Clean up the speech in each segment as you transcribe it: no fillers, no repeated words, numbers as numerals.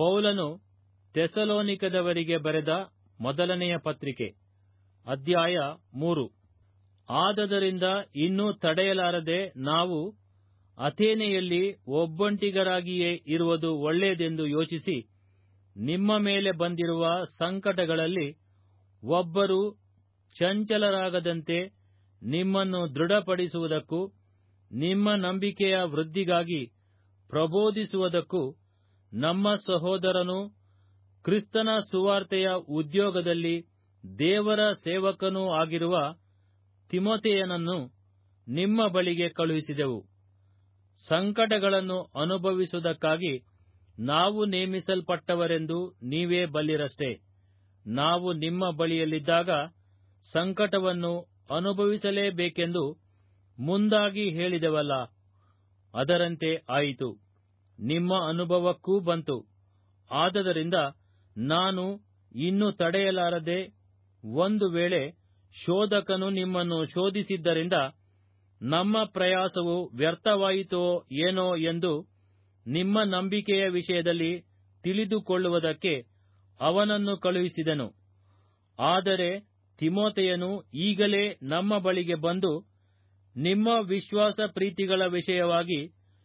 ಪೌಲನು ಥೆಸಲೋನಿಕದವರಿಗೆ ಬರೆದ ಮೊದಲನೆಯ ಪತ್ರಿಕೆ, ಅಧ್ಯಾಯ 3. ಆದದರಿಂದ ಇನ್ನೂ ತಡೆಯಲಾರದೆ ನಾವು ಅಥೇನೆಯಲ್ಲಿ ಒಬ್ಬಂಟಿಗರಾಗಿಯೇ ಇರುವುದು ಒಳ್ಳೆಯದೆಂದು ಯೋಚಿಸಿ, ನಿಮ್ಮ ಮೇಲೆ ಬಂದಿರುವ ಸಂಕಟಗಳಲ್ಲಿ ಒಬ್ಬರೂ ಚಂಚಲರಾಗದಂತೆ ನಿಮ್ಮನ್ನು ದೃಢಪಡಿಸುವುದಕ್ಕೂ ನಿಮ್ಮ ನಂಬಿಕೆಯ ವೃದ್ಧಿಗಾಗಿ ಪ್ರಬೋಧಿಸುವುದಕ್ಕೂ ನಮ್ಮ ಸಹೋದರನೂ ಕ್ರಿಸ್ತನ ಸುವಾರ್ತೆಯ ಉದ್ಯೋಗದಲ್ಲಿ ದೇವರ ಸೇವಕನೂ ಆಗಿರುವ ತಿಮೊಥೆಯನನ್ನು ನಿಮ್ಮ ಬಳಿಗೆ ಕಳುಹಿಸಿದೆವು. ಸಂಕಟಗಳನ್ನು ಅನುಭವಿಸುವುದಕ್ಕಾಗಿ ನಾವು ನೇಮಿಸಲ್ಪಟ್ಟವರೆಂದು ನೀವೇ ಬಲ್ಲಿರಷ್ಟೆ. ನಾವು ನಿಮ್ಮ ಬಳಿಯಲ್ಲಿದ್ದಾಗ ಸಂಕಟವನ್ನು ಅನುಭವಿಸಲೇಬೇಕೆಂದು ಮುಂದಾಗಿ ಹೇಳಿದೆವಲ್ಲ, ಅದರಂತೆ ಆಯಿತು, ನಿಮ್ಮ ಅನುಭವಕ್ಕೂ ಬಂತು. ಆದದರಿಂದ ನಾನು ಇನ್ನೂ ತಡೆಯಲಾರದೆ, ಒಂದು ವೇಳೆ ಶೋಧಕನು ನಿಮ್ಮನ್ನು ಶೋಧಿಸಿದ್ದರಿಂದ ನಮ್ಮ ಪ್ರಯಾಸವು ವ್ಯರ್ಥವಾಯಿತೋ ಏನೋ ಎಂದು ನಿಮ್ಮ ನಂಬಿಕೆಯ ವಿಷಯದಲ್ಲಿ ತಿಳಿದುಕೊಳ್ಳುವುದಕ್ಕೆ ಅವನನ್ನು ಕಳುಹಿಸಿದೆನು. ಆದರೆ ತಿಮೊಥೆಯನು ಈಗಲೇ ನಮ್ಮ ಬಳಿಗೆ ಬಂದು ನಿಮ್ಮ ವಿಶ್ವಾಸ ಪ್ರೀತಿಗಳ ವಿಷಯವಾಗಿ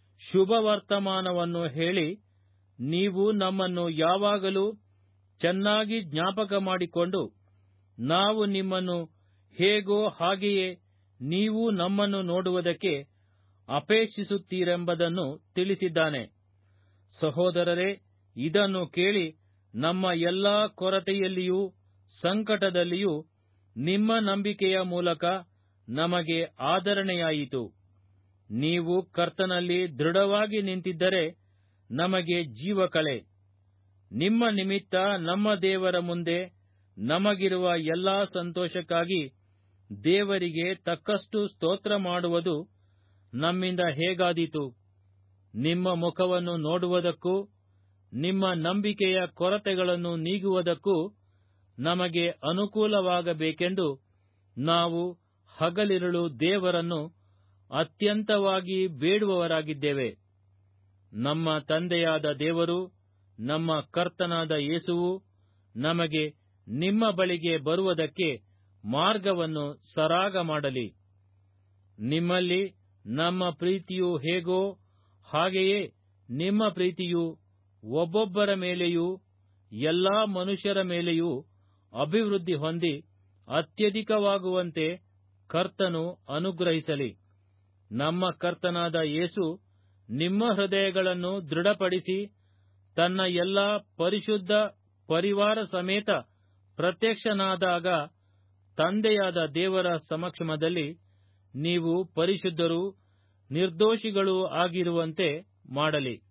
ಶುಭವರ್ತಮಾನವನ್ನು ಹೇಳಿ, ನೀವು ನಮ್ಮನ್ನು ಯಾವಾಗಲೂ ಚೆನ್ನಾಗಿ ಜ್ಞಾಪಕ ಮಾಡಿಕೊಂಡು, ನಾವು ನಿಮ್ಮನ್ನು ಹೇಗೋ ಹಾಗೆಯೇ ನೀವು ನಮ್ಮನ್ನು ನೋಡುವುದಕ್ಕೆ ಅಪೇಕ್ಷಿಸುತ್ತೀರೆಂಬುದನ್ನು ತಿಳಿಸಿದ್ದಾನೆ. ಸಹೋದರರೇ, ಇದನ್ನು ಕೇಳಿ ನಮ್ಮ ಎಲ್ಲಾ ಕೊರತೆಯಲ್ಲಿಯೂ ಸಂಕಟದಲ್ಲಿಯೂ ನಿಮ್ಮ ನಂಬಿಕೆಯ ಮೂಲಕ ನಮಗೆ ಆದರಣೆಯಾಯಿತು. ನೀವು ಕರ್ತನಲ್ಲಿ ದೃಢವಾಗಿ ನಿಂತಿದ್ದರೆ ನಮಗೆ ಜೀವಕಳೆ. ನಿಮ್ಮ ನಿಮಿತ್ತ ನಮ್ಮ ದೇವರ ಮುಂದೆ ನಮಗಿರುವ ಎಲ್ಲಾ ಸಂತೋಷಕ್ಕಾಗಿ ದೇವರಿಗೆ ತಕ್ಕಷ್ಟು ಸ್ತೋತ್ರ ಮಾಡುವುದು ನಮ್ಮಿಂದ ಹೇಗಾದೀತು. ನಿಮ್ಮ ಮುಖವನ್ನು ನೋಡುವುದಕ್ಕೂ ನಿಮ್ಮ ನಂಬಿಕೆಯ ಕೊರತೆಗಳನ್ನು ನೀಗುವುದಕ್ಕೂ ನಮಗೆ ಅನುಕೂಲವಾಗಬೇಕೆಂದು ನಾವು ಹಗಲಿರುಳು ದೇವರನ್ನು ಅತ್ಯಂತವಾಗಿ ಬೇಡುವವರಾಗಿದ್ದೇವೆ. ನಮ್ಮ ತಂದೆಯಾದ ದೇವರು, ನಮ್ಮ ಕರ್ತನಾದ ಯೇಸುವು ನಮಗೆ ನಿಮ್ಮ ಬಳಿಗೆ ಬರುವುದಕ್ಕೆ ಮಾರ್ಗವನ್ನು ಸರಾಗ ಮಾಡಲಿ. ನಿಮ್ಮಲ್ಲಿ ನಮ್ಮ ಪ್ರೀತಿಯು ಹೇಗೋ ಹಾಗೆಯೇ ನಿಮ್ಮ ಪ್ರೀತಿಯು ಒಬ್ಬೊಬ್ಬರ ಮೇಲೆಯೂ ಎಲ್ಲಾ ಮನುಷ್ಯರ ಮೇಲೆಯೂ ಅಭಿವೃದ್ಧಿ ಹೊಂದಿ ಅತ್ಯಧಿಕವಾಗುವಂತೆ ಕರ್ತನು ಅನುಗ್ರಹಿಸಲಿ. ನಮ್ಮ ಕರ್ತನಾದ ಯೇಸು ನಿಮ್ಮ ಹೃದಯಗಳನ್ನು ದೃಢಪಡಿಸಿ ತನ್ನ ಎಲ್ಲಾ ಪರಿಶುದ್ಧ ಪರಿವಾರ ಸಮೇತ ಪ್ರತ್ಯಕ್ಷನಾದಾಗ ತಂದೆಯಾದ ದೇವರ ಸಮಕ್ಷಮದಲ್ಲಿ ನೀವು ಪರಿಶುದ್ಧರೂ ನಿರ್ದೋಷಿಗಳೂ ಆಗಿರುವಂತೆ ಮಾಡಲಿ.